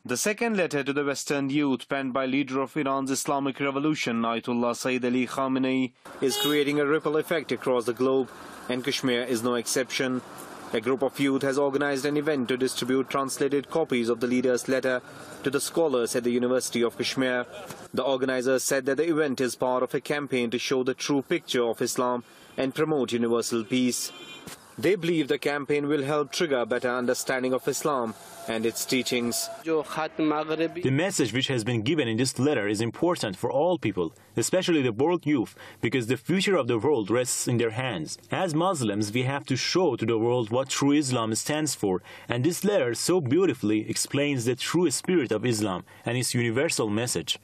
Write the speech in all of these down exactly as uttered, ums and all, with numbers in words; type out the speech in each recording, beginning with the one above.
The second letter to the Western youth, penned by leader of Iran's Islamic Revolution, Ayatollah Sayyid Ali Khamenei, is creating a ripple effect across the globe, and Kashmir is no exception. A group of youth has organized an event to distribute translated copies of the leader's letter to the scholars at the University of Kashmir. The organizers said that the event is part of a campaign to show the true picture of Islam and promote universal peace. They believe the campaign will help trigger a better understanding of Islam and its teachings. The message which has been given in this letter is important for all people, especially the world youth, because the future of the world rests in their hands. As Muslims, we have to show to the world what true Islam stands for, and this letter so beautifully explains the true spirit of Islam and its universal message.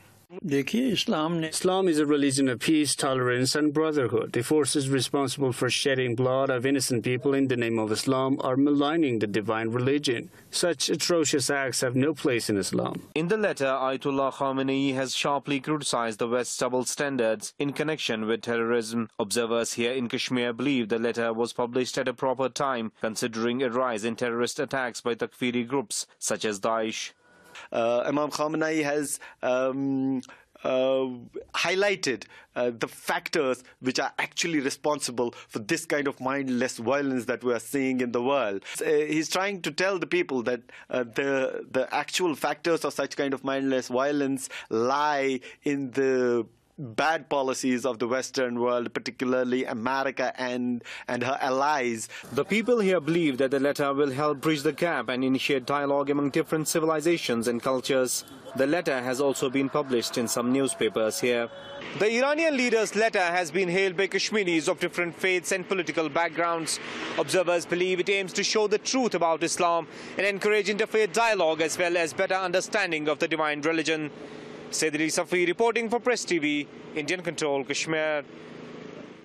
Islam is a religion of peace, tolerance and brotherhood. The forces responsible for shedding blood of innocent people in the name of Islam are maligning the divine religion. Such atrocious acts have no place in Islam. In the letter, Ayatollah Khamenei has sharply criticized the West's double standards in connection with terrorism. Observers here in Kashmir believe the letter was published at a proper time, considering a rise in terrorist attacks by Takfiri groups such as Daesh. Uh, Imam Khamenei has um, uh, highlighted uh, the factors which are actually responsible for this kind of mindless violence that we are seeing in the world. Uh, he's trying to tell the people that uh, the, the actual factors of such kind of mindless violence lie in the bad policies of the Western world, particularly America and, and her allies. The people here believe that the letter will help bridge the gap and initiate dialogue among different civilizations and cultures. The letter has also been published in some newspapers here. The Iranian leader's letter has been hailed by Kashmiris of different faiths and political backgrounds. Observers believe it aims to show the truth about Islam and encourage interfaith dialogue as well as better understanding of the divine religion. Sayyid Ali Safi reporting for Press T V, Indian Control, Kashmir.